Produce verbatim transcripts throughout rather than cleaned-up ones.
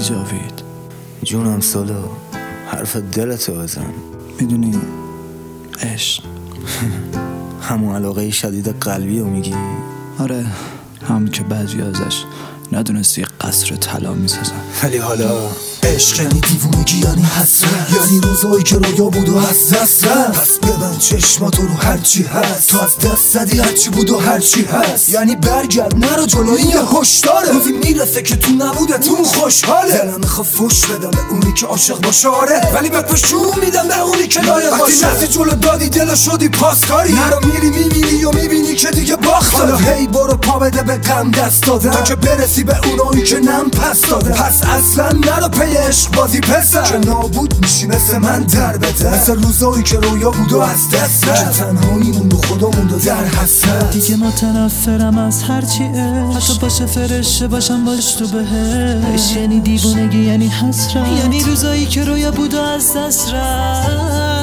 مهدی جاوید. جونم سالو، حرف دلتو بزن. میدونی عشق همون علاقه شدید قلبی رو میگی؟ آره، همون که بعضی ازش ندونستی قصر طلا میسازن. ولی حالا عشق یعنی دیوونگی، یعنی حسرت، یعنی روزایی که رویا بود و از دست رفت. پس ببند چشماتو رو هرچی هست، تو از دست زدی هرچی بود و هرچی هست. یعنی برگرد نرو جلو، این یه هشداره. روزی میرسه که تو نبودتون خوشحاله. دلم میخواد فوش بدم به اونی که عاشق باشه، آره، ولی به پشون میدم به اونی که لایق باشه. وقتی جلو دادی دل شدی پاسکاری، نرو میری میمیری و میبینی که دیگه باخت. حالا هی برو پا بده به غم دست داده، تا که برسی به اونایی که نم پس داده. پس اصلا نرو پی عشق بازی پسر، که نابود میشی مثل من در بده. مثل روزایی که رویا بود و از دست رفت، که تنهاییمون و خودمون و در حسرت. دیگه متنفرم از هرچی عشق، حتی باشه فرشته باشم باش تو بهش. یعنی دیوونگی، یعنی حسرت، یعنی روزایی که رویا بود و از دست رفت.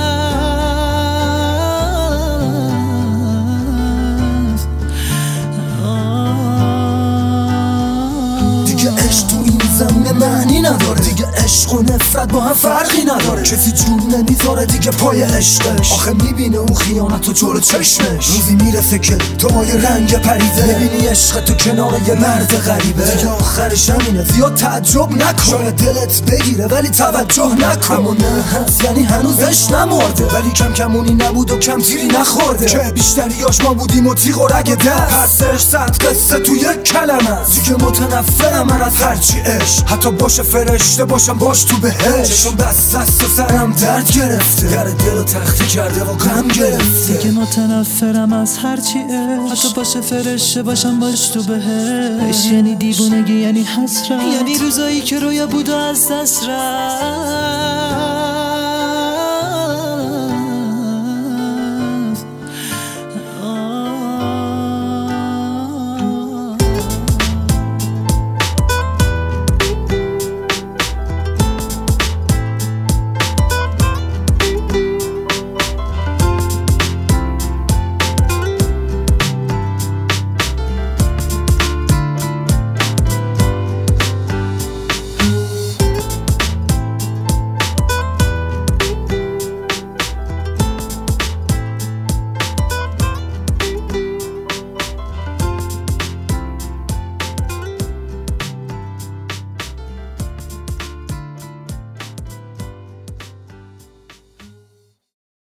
دیگه عشق تو این زمونه معنی نداره، دیگه عشق و نفرت با هم فرقی نداره. کسی جون نمیذاره دیگه پای عشقش، آخه میبینه اون خیانت و جلو چشمش. روزی میرسه که تو با یه رنگ پریده، میبینی عشق تو کنار یه مرد غریبه. دیگه آخرش همینه، زیاد تعجب نکن، شاید دلت بگیره ولی توجه نکن. اما نه هست یعنی هنوزش نمرده، ولی کم کمونی نبود و کم تیری نخورده، که بیشتریاش ما بودیم و تیغ و رگ دست. پسش صد قصه تو یک کلمه است. دیگه متنفرم من از هرچی عشق، حتی باشه فرشته باشم باش تو بهش. چشم بس است و سرم درد گرفته، در دل و تختی کرده و غم گرفته. دیگه متنفرم از هرچی عشق، حتی باشه فرشته باشم باش تو بهش. یعنی دیوونگی، یعنی حسرت، یعنی روزایی که رویا بود و از دست رفت.